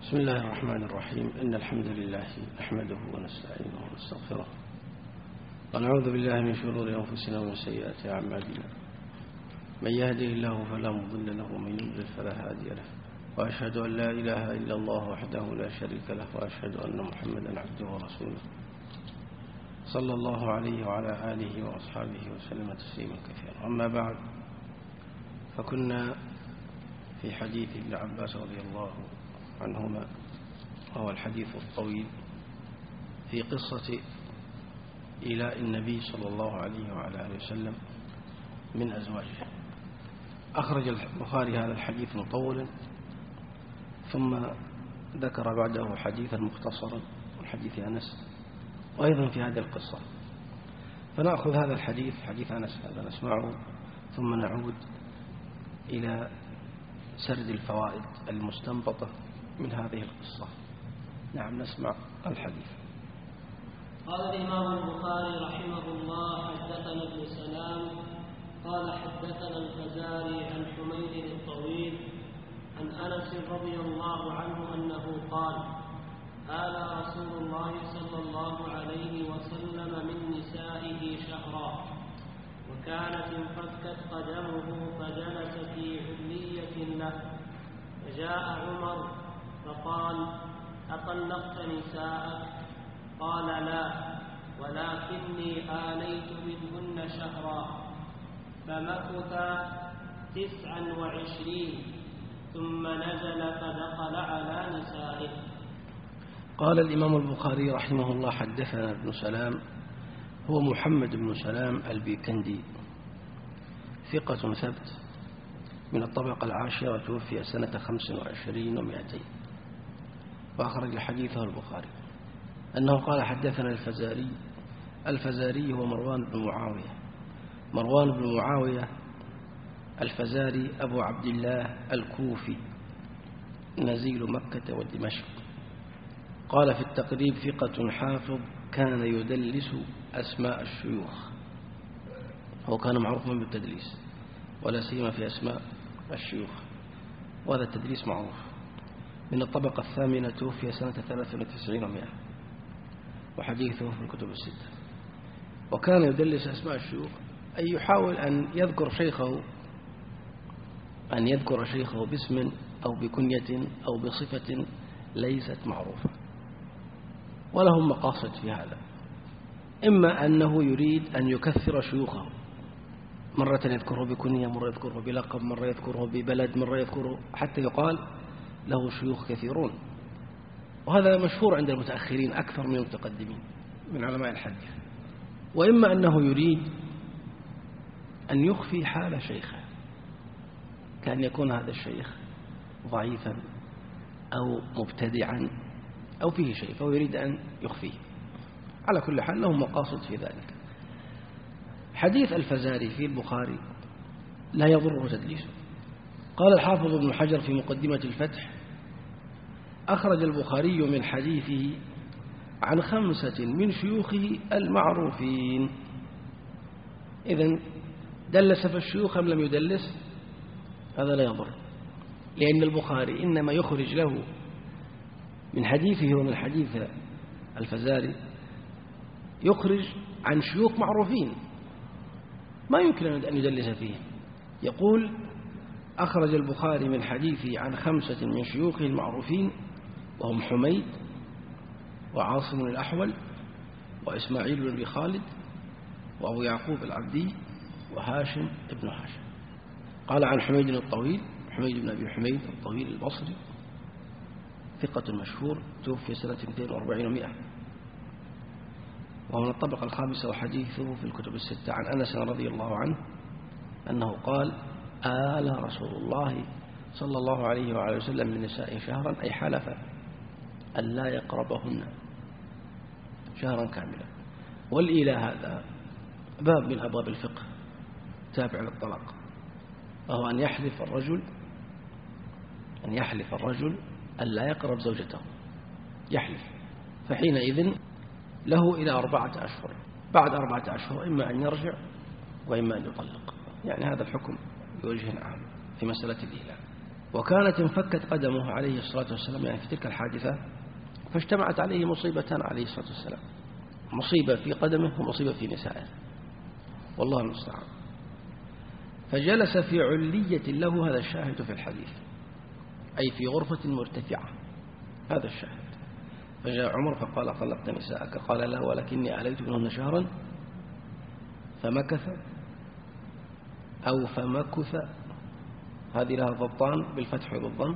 بسم الله الرحمن الرحيم. إن الحمد لله نحمده ونستعينه ونستغفره ونعوذ بالله من شرور أنفسنا ومن سيئات أعمالنا. من يهده الله فلا مضل له ومن يضلل فلا هادي له، وأشهد أن لا إله إلا الله وحده لا شريك له، وأشهد أن محمدا عبده ورسوله صلى الله عليه وعلى آله وأصحابه وسلم تسليما كثيرا. أما بعد، فكنا في حديث ابن عباس رضي الله عنهما، وهو الحديث الطويل في قصة إيلاء النبي صلى الله عليه وعلى آله وسلم من أزواجه. أخرج البخاري هذا الحديث مطولا، ثم ذكر بعده حديثا مختصرا من حديث أنس، وأيضا في هذه القصة. فنأخذ هذا الحديث، حديث أنس هذا نسمعه، ثم نعود إلى سرد الفوائد المستنبطة من هذه القصة. نعم، نسمع الحديث. قال الإمام البخاري رحمه الله: حدثنا ابن سلام قال حدثنا الفزاري عن حميد الطويل عن أنس رضي الله عنه أنه قال: آل رسول الله صلى الله عليه وسلم من نسائه شهرا، وكانت انفكت قدمه فجلس في علية له، فجاء عمر فقال: أطلقت نساءك؟ قال: لا، ولكني آليت منهن شهرا. فمكث 29 ثم نزل فدخل على نسائه. قال الإمام البخاري رحمه الله: حدثنا ابن سلام، هو محمد بن سلام البيكندي، ثقة ثبت من الطبقة العاشرة، توفي سنة 25 و200، وأخرج حديثه البخاري أنه قال: حدثنا الفزاري. الفزاري هو مروان بن معاوية الفزاري أبو عبد الله الكوفي، نزيل مكة ودمشق. قال في التقريب: ثقة حافظ كان يدلس أسماء الشيوخ. هو كان معروفا بالتدليس، ولا سيما في أسماء الشيوخ، وهذا التدليس معروف. من الطبقة الثامنة، توفي سنة 93 و100، وحديثه في الكتب الستة. وكان يدلس أسماء الشيوخ، أي يحاول أن يذكر شيخه باسم أو بكنية أو بصفة ليست معروفة، ولهم مقاصد في هذا. إما أنه يريد أن يكثر شيوخه، مرة يذكره بكنية، مرة يذكره بلقب، مرة يذكره ببلد، مرة يذكره حتى يقال له شيوخ كثيرون. وهذا مشهور عند المتأخرين أكثر من المتقدمين من علماء الحديث. وإما أنه يريد أن يخفي حال شيخه، كأن يكون هذا الشيخ ضعيفا أو مبتدعا أو فيه شيء، فهو يريد أن يخفيه. على كل حال لهم مقاصد في ذلك. حديث الفزاري في البخاري لا يضره تدليسه. قال الحافظ ابن حجر في مقدمة الفتح: أخرج البخاري من حديثه عن 5 من شيوخه المعروفين. إذن دلس في الشيوخ أم لم يدلس؟ هذا لا يضر، لأن البخاري إنما يخرج له من حديثه ومن حديث الفزاري يخرج عن شيوخ معروفين ما يمكن أن يدلس فيه. يقول: أخرج البخاري من حديثه عن 5 من شيوخه المعروفين، وهم حميد وعاصم الأحول وإسماعيل بن أبي خالد وأبو يعقوب العبدي وهاشم ابن هاشم. قال عن حميد الطويل، حميد بن أبي حميد الطويل البصري، ثقة مشهور، توفي سنة 240 و100، وهو من الطبقة الخامسة، وحديثه في الكتب الستة. عن أنس رضي الله عنه أنه قال: آل رسول الله صلى الله عليه وعلى وسلم من نسائه شهرا، أي حلف أن لا يقربهن شهرا كاملا. والإيلاء هذا باب من أبواب الفقه تابع للطلاق، وهو أن يحلف الرجل أن لا يقرب زوجته، يحلف، فحينئذ له إلى 4 أشهر. بعد 4 أشهر إما أن يرجع وإما أن يطلق. يعني هذا الحكم بوجه عام في مسألة الإيلاء. وكانت انفكت قدمه عليه الصلاة والسلام يعني في تلك الحادثة، فاجتمعت عليه مصيبتان عليه الصلاة والسلام، مصيبة في قدمه ومصيبة في نسائه، والله المستعان. فجلس في علية له، هذا الشاهد في الحديث، أي في غرفة مرتفعة، هذا الشاهد. فجاء عمر فقال طلقت نساءك؟ قال لا، ولكني عليت منهن شهرا فمكث أو فمكث، هذه لها ضبطان بالفتح والضم،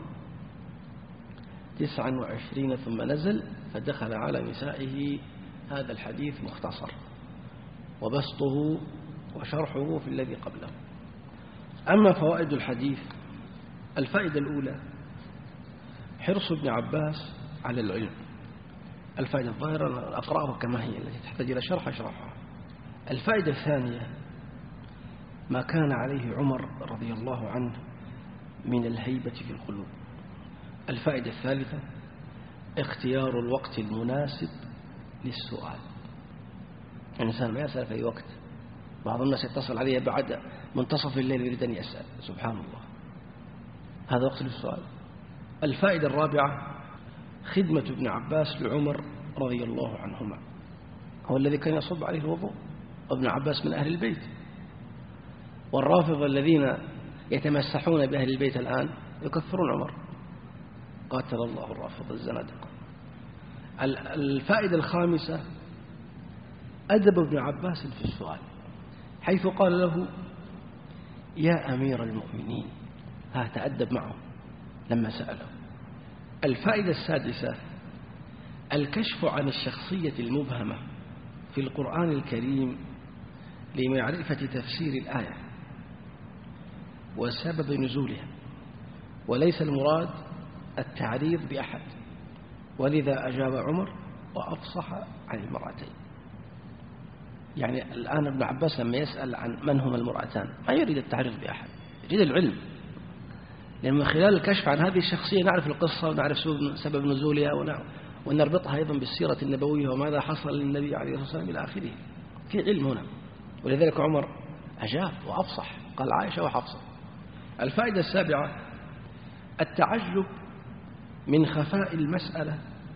29 ثم نزل فدخل على نسائه. هذا الحديث مختصر وبسطه وشرحه في الذي قبله. أما فوائد الحديث، الفائدة الأولى حرص ابن عباس على العلم. الفائدة الظاهرة أقرأها كما هي، التي تحتاج إلى شرح أشرحها. الفائدة الثانية ما كان عليه عمر رضي الله عنه من الهيبة في القلوب. الفائدة الثالثة اختيار الوقت المناسب للسؤال. الإنسان ما يسأل في أي وقت، بعض الناس يتصل عليه بعد منتصف الليل يريد أن يسأل، سبحان الله، هذا وقت للسؤال. الفائدة الرابعة خدمة ابن عباس لعمر رضي الله عنهما، هو الذي كان يصب عليه الوضوء، وابن عباس من أهل البيت. والرافضة الذين يتمسحون بأهل البيت الآن يكفرون عمر، قاتل الله الرافضة الزنادقة. الفائدة الخامسة أدب ابن عباس في السؤال، حيث قال له يا أمير المؤمنين، تأدب معه لما سأله. الفائدة السادسة الكشف عن الشخصية المبهمة في القرآن الكريم لمعرفة تفسير الآية وسبب نزولها، وليس المراد التعريض بأحد، ولذا أجاب عمر وأفصح عن المرأتين. يعني الآن ابن عباس لما يسأل عن من هما المرأتان ما يريد التعريض بأحد، يريد العلم، لأن من خلال الكشف عن هذه الشخصية نعرف القصة ونعرف سبب نزولها ونربطها أيضا بالسيرة النبوية وماذا حصل للنبي عليه الصلاة والسلام إلى آخره. في علم هنا، ولذلك عمر أجاب وأفصح، قال عائشة وحفصة. الفائدة السابعة التعجب من خفاء المسألة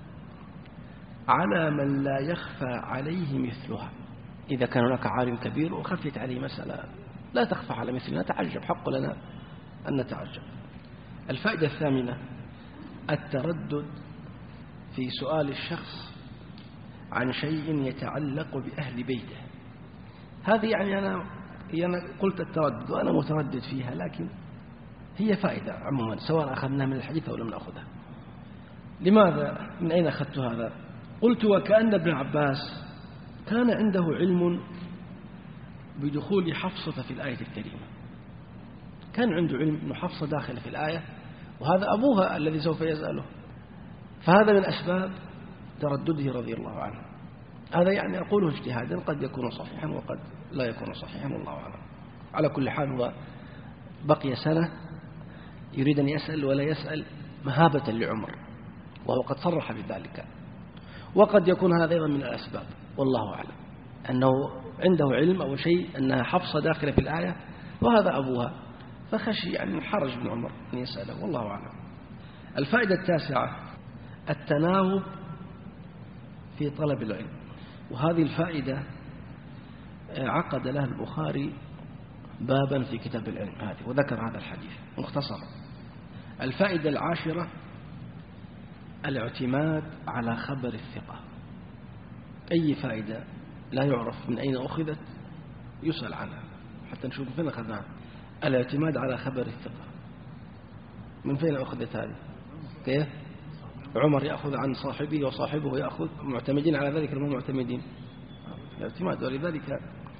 على من لا يخفى عليه مثلها. إذا كان هناك عالم كبير وخفيت عليه مسألة لا تخفى على مثلنا نتعجب، حق لنا أن نتعجب. الفائدة الثامنة التردد في سؤال الشخص عن شيء يتعلق بأهل بيته. هذه يعني أنا قلت التردد وأنا متردد فيها، لكن هي فائدة عموما سواء أخذناها من الحديث أو لم نأخذها. لماذا؟ من أين أخذت هذا؟ قلت وكأن ابن عباس كان عنده علم بدخول حفصة في الآية الكريمة، كان عنده علم أن حفصة داخل في الآية، وهذا أبوها الذي سوف يسأله، فهذا من أسباب تردده رضي الله عنه. هذا يعني أقوله اجتهادا، قد يكون صحيحا وقد لا يكون صحيحا، والله أعلم. على كل حال هو بقي سنة يريد أن يسأل ولا يسأل مهابة لعمر، وهو قد صرح بذلك، وقد يكون هذا أيضا من الأسباب، والله أعلم، أنه عنده علم أو شيء أنها حفصة داخلة في الآية وهذا أبوها، فخشي يعني حرج بن عمر أن يسأله، والله أعلم. الفائدة التاسعة التناوب في طلب العلم، وهذه الفائدة عقد لها البخاري بابا في كتاب العلم هذه وذكر هذا الحديث مختصرا. الفائدة العاشرة الاعتماد على خبر الثقة. أي فائدة لا يعرف من أين أخذت يسأل عنها حتى نشوف من فين أخذناها. الاعتماد على خبر الثقة من فين أخذت هذه؟ كيف؟ عمر يأخذ عن صاحبه وصاحبه يأخذ، معتمدين على ذلك المو معتمدين الاعتماد، ولذلك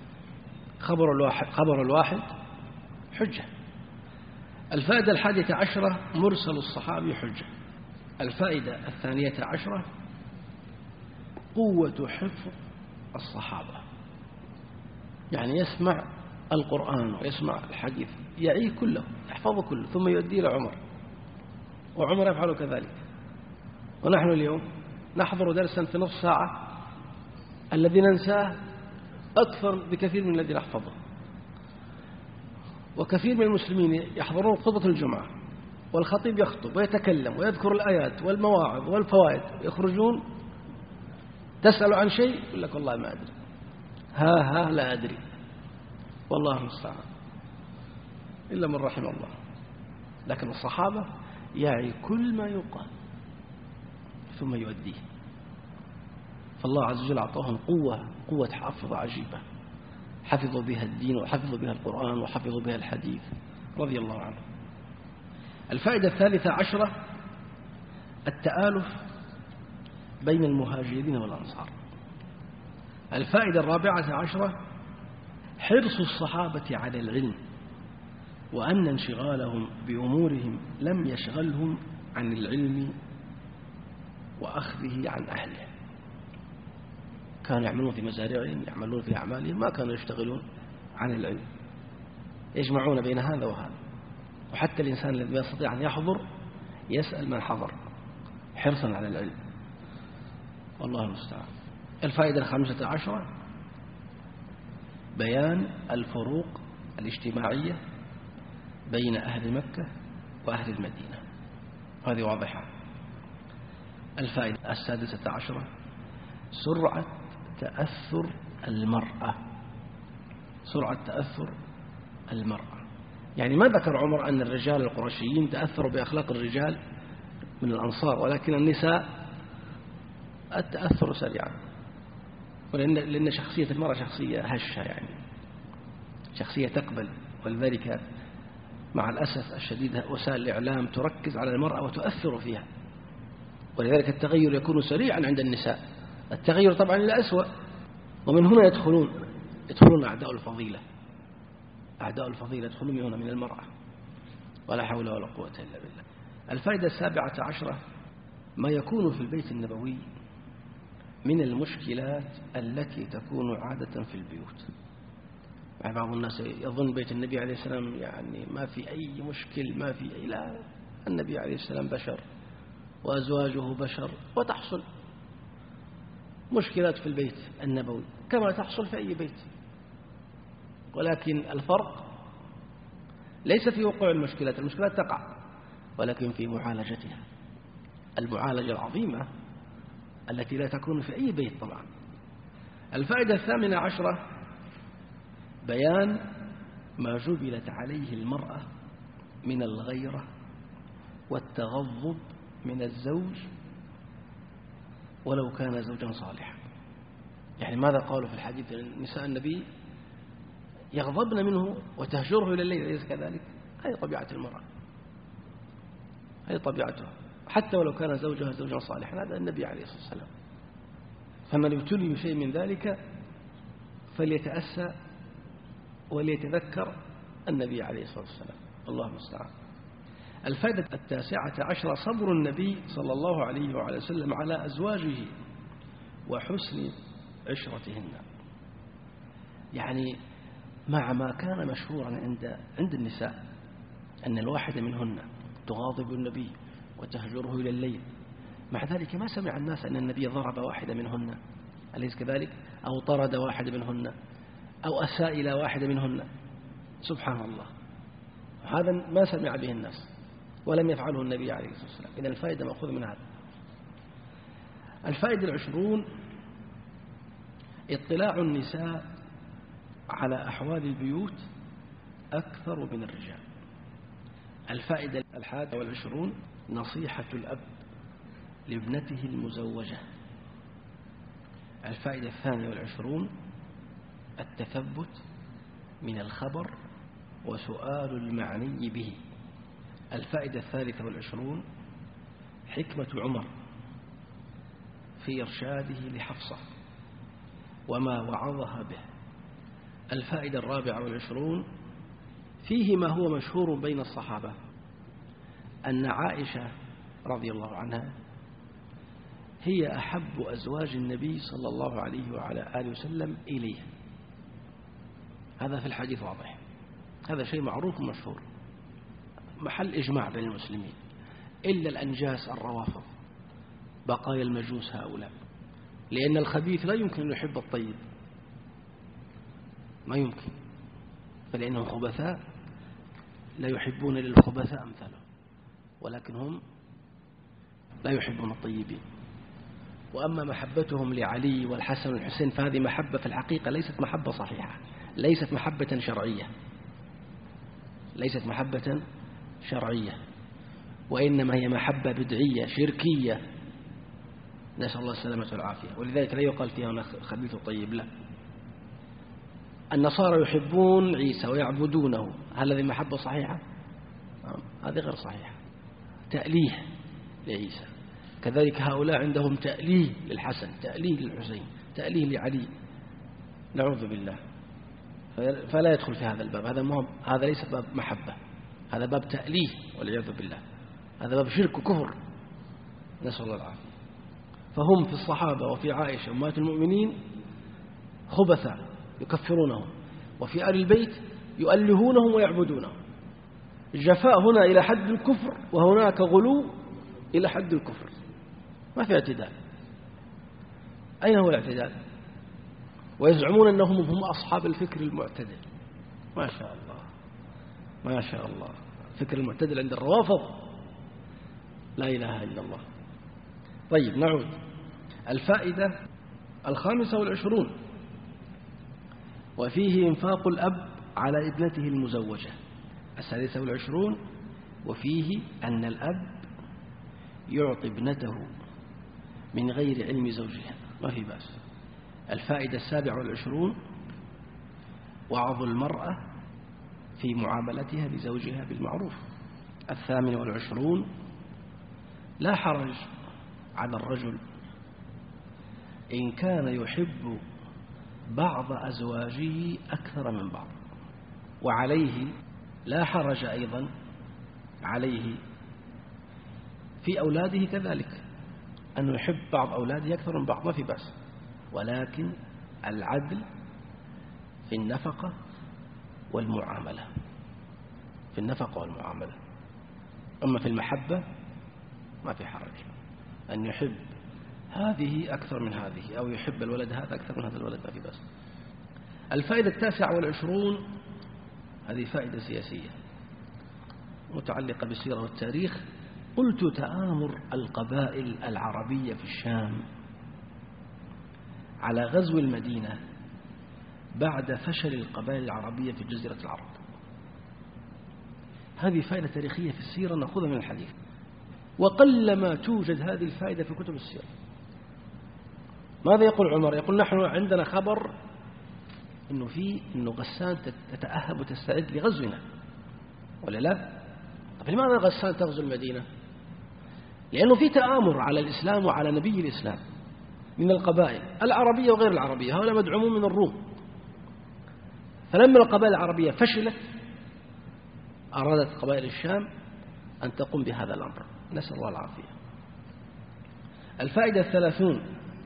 خبر الواحد حجة. الفائدة 11 مرسل الصحابي حجة. الفائدة 12 قوة حفظ الصحابة، يعني يسمع القرآن ويسمع الحديث يعيه كله يحفظه كله ثم يؤديه إلى عمر، وعمر يفعل كذلك. ونحن اليوم نحضر درسا في نصف ساعة الذي ننساه أكثر بكثير من الذي نحفظه. وكثير من المسلمين يحضرون خطبة الجمعة والخطيب يخطب ويتكلم ويذكر الآيات والمواعظ والفوائد، يخرجون تسأل عن شيء يقول لك والله ما أدري، ها لا أدري، والله المستعان إلا من رحم الله. لكن الصحابة يعي كل ما يقال ثم يؤديه، فالله عز وجل أعطاهم قوة حافظ عجيبة، حفظوا بها الدين وحفظوا بها القرآن وحفظوا بها الحديث رضي الله عنه. الفائدة 13 التآلف بين المهاجرين والأنصار. الفائدة 14 حرص الصحابة على العلم، وأن انشغالهم بأمورهم لم يشغلهم عن العلم وأخذه عن أهله. كانوا يعملون في مزارعهم، يعملون في أعمالهم، ما كانوا يشتغلون عن العلم، يجمعون بين هذا وهذا. وحتى الإنسان الذي يستطيع أن يحضر يسأل من حضر حرصا على العلم، والله المستعان. الفائدة 15 بيان الفروق الاجتماعية بين أهل مكة وأهل المدينة، هذه واضحة. الفائدة 16 سرعة تأثر المرأة، سرعة تأثر المرأة. يعني ما ذكر عمر أن الرجال القرشيين تأثروا بأخلاق الرجال من الأنصار، ولكن النساء التأثر سريعا، لأن شخصية المرأة شخصية هشة، يعني شخصية تقبل. ولذلك مع الأسف الشديد وسائل الإعلام تركز على المرأة وتؤثر فيها، ولذلك التغير يكون سريعا عند النساء، التغير طبعا إلى أسوأ. ومن هنا يدخلون أعداء الفضيلة، أعداء الفضيلة يدخلون من هنا من المرأة، ولا حول ولا قوة إلا بالله. الفائدة 17 ما يكون في البيت النبوي من المشكلات التي تكون عادة في البيوت. يعني بعض الناس يظن بيت النبي عليه السلام يعني ما في أي مشكل، ما في أي، لا، النبي عليه السلام بشر وأزواجه بشر، وتحصل مشكلات في البيت النبوي كما تحصل في أي بيت، ولكن الفرق ليس في وقوع المشكلات، المشكلات تقع، ولكن في معالجتها، المعالجة العظيمة التي لا تكون في أي بيت طبعا. الفائدة 18 بيان ما جبلت عليه المرأة من الغيرة والتغضب من الزوج ولو كان زوجا صالحا. يعني ماذا قالوا في الحديث؟ نساء النبي يغضبن منه وتهجره إلى الليل، أليس كذلك؟ هذه طبيعة المرأة، هذه طبيعتها، حتى ولو كان زوجها زوجا صالحا، هذا النبي عليه الصلاة والسلام. فمن ابتلي بشيء من ذلك فليتأسى وليتذكر النبي عليه الصلاة والسلام، الله المستعان. الفائدة 19 صبر النبي صلى الله عليه وعلى وسلم على أزواجه وحسن عشرتهن. يعني مع ما كان مشهورا عند النساء أن الواحدة منهن تغاضب النبي وتهجره إلى الليل، مع ذلك ما سمع الناس أن النبي ضرب واحدة منهن، أليس كذلك؟ أو طرد واحدة منهن، أو أساء إلى واحدة منهن، سبحان الله، هذا ما سمع به الناس ولم يفعله النبي عليه الصلاة والسلام. إذن الفائدة مأخوذ من هذا. الفائدة 20 اطلاع النساء على أحوال البيوت أكثر من الرجال. الفائدة 21 نصيحة الأب لابنته المزوجة. الفائدة 22 التثبت من الخبر وسؤال المعني به. الفائدة 23 حكمة عمر في إرشاده لحفصة وما وعظها به. الفائدة 24 فيه ما هو مشهور بين الصحابة أن عائشة رضي الله عنها هي أحب أزواج النبي صلى الله عليه وعلى آله وسلم إليه، هذا في الحديث واضح، هذا شيء معروف ومشهور، محل إجماع بين المسلمين، إلا الأنجاس الروافض بقايا المجوس هؤلاء، لأن الخبيث لا يمكن أن يحب الطيب، ما يمكن، فلأنهم خبثاء لا يحبون للخبثاء أمثاله، ولكن هم لا يحبون الطيبين. وأما محبتهم لعلي والحسن والحسين فهذه محبة في الحقيقة ليست محبة صحيحة، ليست محبة شرعية، ليست محبة شرعية، وإنما هي محبة بدعية شركية، نسأل الله السلامة والعافية. ولذلك لا يقال فيها هنا خبيث طيب، لا. النصارى يحبون عيسى ويعبدونه، هل هذه محبة صحيحة؟ هذه غير صحيحة، تأليه لعيسى. كذلك هؤلاء عندهم تأليه للحسن، تأليه للحسين، تأليه لعلي، نعوذ بالله. فلا يدخل في هذا الباب، هذا ليس باب محبة، هذا باب تأليه والعياذ بالله، هذا باب شرك وكفر، نسأل الله العافية. فهم في الصحابة وفي عائشة أمهات المؤمنين خبثاء يكفرونهم، وفي آل البيت يؤلهونهم ويعبدونهم. الجفاء هنا إلى حد الكفر، وهناك غلو إلى حد الكفر، ما في اعتدال. أين هو الاعتدال؟ ويزعمون أنهم هم أصحاب الفكر المعتدل. ما شاء الله ما شاء الله، الفكر المعتدل عند الروافض، لا إله إلا الله. طيب نعود. الفائدة 25، وفيه إنفاق الأب على ابنته المزوجة. 26، وفيه أن الأب يعطي ابنته من غير علم زوجها، ما في بأس. الفائدة 27، وعظ المرأة في معاملتها لزوجها بالمعروف. 28، لا حرج على الرجل إن كان يحب بعض أزواجه أكثر من بعض، وعليه لا حرج أيضا عليه في أولاده كذلك، أنه يحب بعض أولاده أكثر من بعض، ما في بأس، ولكن العدل في النفقة والمعاملة، في النفقة والمعاملة. أما في المحبة ما في حرج، أن يحب هذه أكثر من هذه، أو يحب الولد هذا أكثر من هذا الولد، ما في بأس. الفائدة 29، هذه فائدة سياسية متعلقة بالسيرة والتاريخ. قلت تآمر القبائل العربية في الشام على غزو المدينة بعد فشل القبائل العربية في جزيرة العرب. هذه فائدة تاريخية في السيرة نأخذها من الحديث، وقلما توجد هذه الفائدة في كتب السيرة. ماذا يقول عمر؟ يقول نحن عندنا خبر إنه غسان تتأهب وتستعد لغزونا، ولا لا؟ طب لماذا غسان تغزو المدينة؟ لأنه في تآمر على الإسلام وعلى نبي الإسلام من القبائل العربية وغير العربية، هؤلاء مدعومون من الروم. فلما القبائل العربية فشلت أرادت قبائل الشام أن تقوم بهذا الأمر، نسأل الله العافية. الفائدة 30،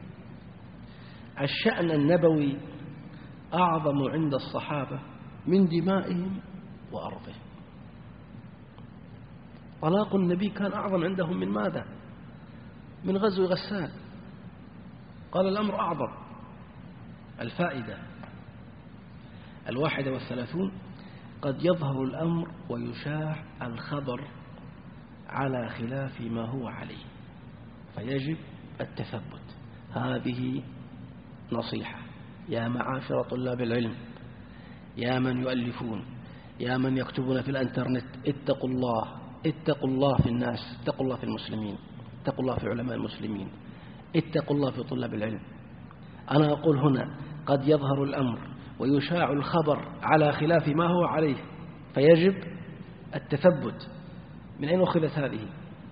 الشأن النبوي أعظم عند الصحابة من دمائهم وأرضهم. طلاق النبي كان أعظم عندهم من ماذا؟ من غزو غسان، قال الأمر أعظم. الفائدة 31، قد يظهر الأمر ويشاع الخبر على خلاف ما هو عليه، فيجب التثبت. هذه نصيحة يا معاشر طلاب العلم، يا من يؤلفون، يا من يكتبون في الانترنت، اتقوا الله، اتقوا الله في الناس، اتقوا الله في المسلمين، اتقوا الله في علماء المسلمين، اتقوا الله في طلاب العلم. أنا أقول هنا قد يظهر الأمر ويشاع الخبر على خلاف ما هو عليه، فيجب التثبت. من أين أخذت هذه؟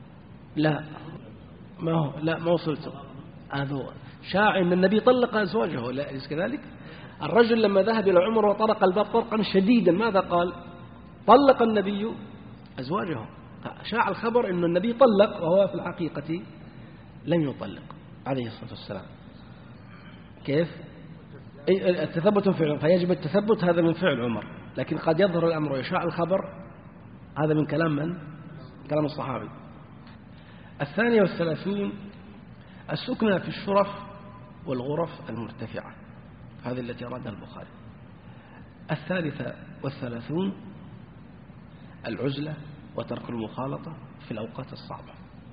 ما وصلت. هذا شاع أن النبي طلق أزواجه، لا أليس كذلك؟ الرجل لما ذهب إلى عمر وطرق الباب طرقا شديدا ماذا قال؟ طلق النبي أزواجه. شاع الخبر أن النبي طلق وهو في الحقيقة لم يطلق عليه الصلاة والسلام. كيف؟ التثبت فعل، فيجب التثبت، هذا من فعل عمر. لكن قد يظهر الأمر ويشاع الخبر، هذا من كلام من؟ كلام الصحابي. 32، السكنى في الشرف والغرف المرتفعة، هذه التي أرادها البخاري. 33، العزلة وترك المخالطة في الأوقات الصعبة.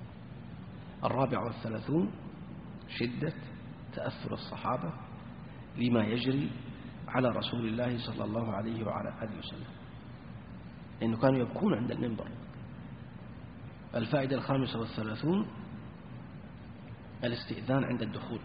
34 شدة تأثر الصحابة لما يجري على رسول الله صلى الله عليه وعلى آله وسلم، لأنه كانوا يبكون عند المنبر. الفائدة 35 الاستئذان عند الدخول.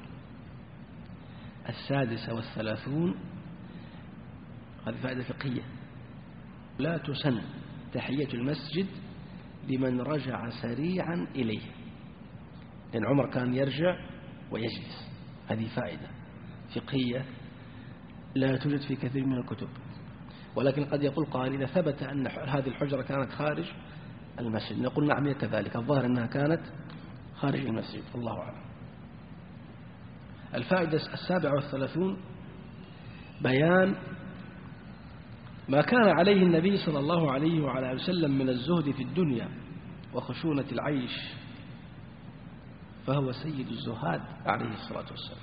36 هذه فائدة فقهية، لا تسن تحية المسجد لمن رجع سريعا إليه، لأن عمر كان يرجع ويجلس. هذه فائدة فقهية لا توجد في كثير من الكتب، ولكن قد يقول قائل إذا ثبت أن هذه الحجرة كانت خارج المسجد نقول نعم كذلك، الظاهر أنها كانت خارج المسجد، الله أعلم. الفائدة 37 بيان ما كان عليه النبي صلى الله عليه وعلى آله وسلم من الزهد في الدنيا وخشونة العيش، فهو سيد الزهاد عليه الصلاة والسلام.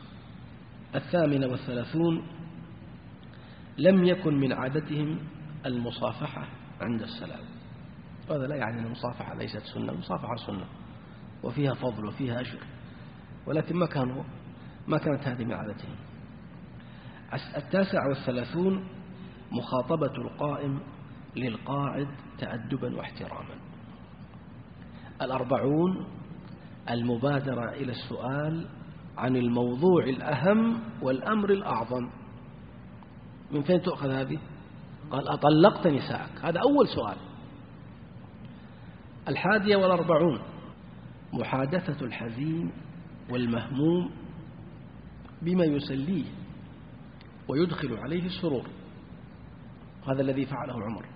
38 لم يكن من عادتهم المصافحة عند السلام. هذا لا يعني أن المصافحة ليست سنة، المصافحة سنة وفيها فضل وفيها أجر، ولكن ما كانت هذه من عادتهم. 39 مخاطبة القائم للقاعد تأدبا واحتراما. 40 المبادرة إلى السؤال عن الموضوع الأهم والأمر الأعظم. من فين تؤخذ هذه؟ قال أطلقت نساءك، هذا أول سؤال. 41 محادثة الحزين والمهموم بما يسليه ويدخل عليه السرور، هذا الذي فعله عمر.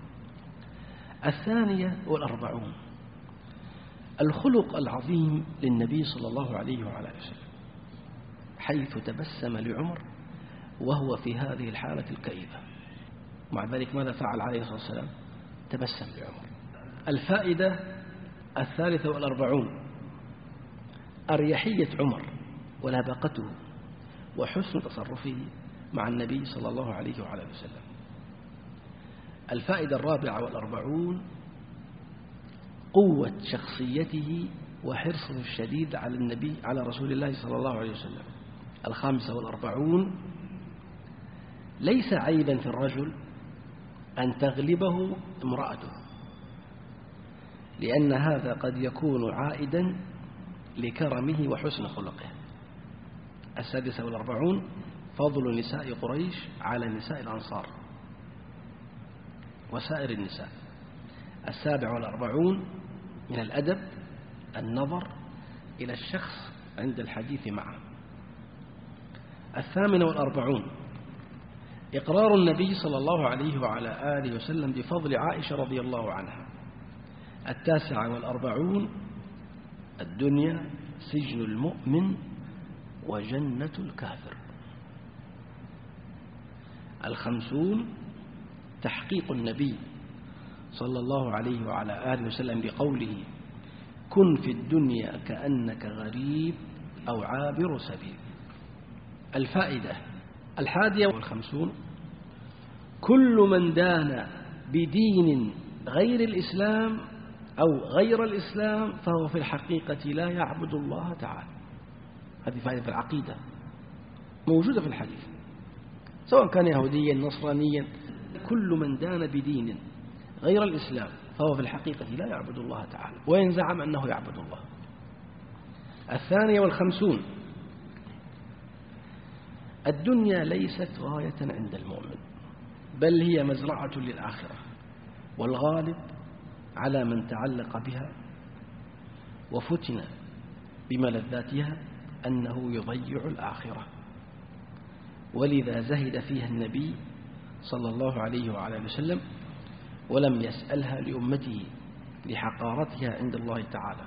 42 الخلق العظيم للنبي صلى الله عليه وعلى آله وسلم، حيث تبسم لعمر وهو في هذه الحالة الكئيبة، مع ذلك ماذا فعل عليه الصلاة والسلام؟ تبسم لعمر. الفائدة 43 أريحية عمر ولباقته وحسن تصرفه مع النبي صلى الله عليه وعلى آله وسلم. الفائدة 44 قوة شخصيته وحرصه الشديد على النبي على رسول الله صلى الله عليه وسلم. 45 ليس عيبا في الرجل أن تغلبه امرأته، لأن هذا قد يكون عائدا لكرمه وحسن خلقه. 46 فضل نساء قريش على نساء الأنصار وسائر النساء. 47 من الأدب النظر إلى الشخص عند الحديث معه. 48 إقرار النبي صلى الله عليه وعلى آله وسلم بفضل عائشة رضي الله عنها. 49 الدنيا سجن المؤمن وجنة الكافر. 50 تحقيق النبي صلى الله عليه وعلى آله وسلم بقوله كن في الدنيا كأنك غريب أو عابر سبيل. الفائدة 51 كل من دان بدين غير الإسلام أو غير الإسلام فهو في الحقيقة لا يعبد الله تعالى. هذه فائدة في العقيدة موجودة في الحديث، سواء كان يهوديا نصرانيا، كل من دان بدين غير الإسلام فهو في الحقيقة لا يعبد الله تعالى وإن زعم أنه يعبد الله. 52 الدنيا ليست غاية عند المؤمن، بل هي مزرعة للآخرة، والغالب على من تعلق بها وفتن بملذاتها أنه يضيع الآخرة، ولذا زهد فيها النبي صلى الله عليه وعلى وسلم ولم يسألها لأمته لحقارتها عند الله تعالى.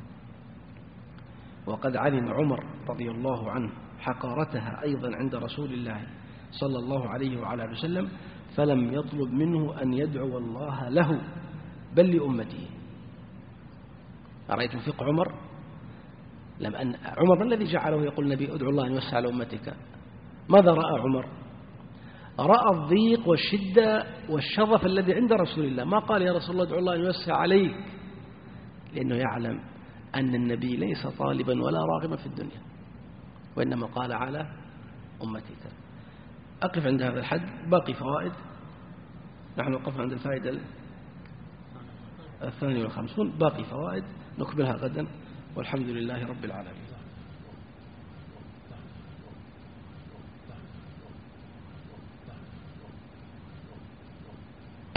وقد علم عمر رضي الله عنه حقارتها أيضا عند رسول الله صلى الله عليه وعلى وسلم، فلم يطلب منه أن يدعو الله له بل لأمته. أرأيتم فقه عمر؟ عمر ما الذي جعله يقول النبي ادعو الله أن يوسع لأمتك؟ ماذا رأى عمر؟ رأى الضيق والشدة والشظف الذي عند رسول الله، ما قال يا رسول الله ادعو الله أن يوسع عليك، لأنه يعلم أن النبي ليس طالبا ولا راغبا في الدنيا، وإنما قال على أمتي. أقف عند هذا الحد. باقي فوائد، نحن وقفنا عند الفائدة 52، باقي فوائد نكملها غدا، والحمد لله رب العالمين.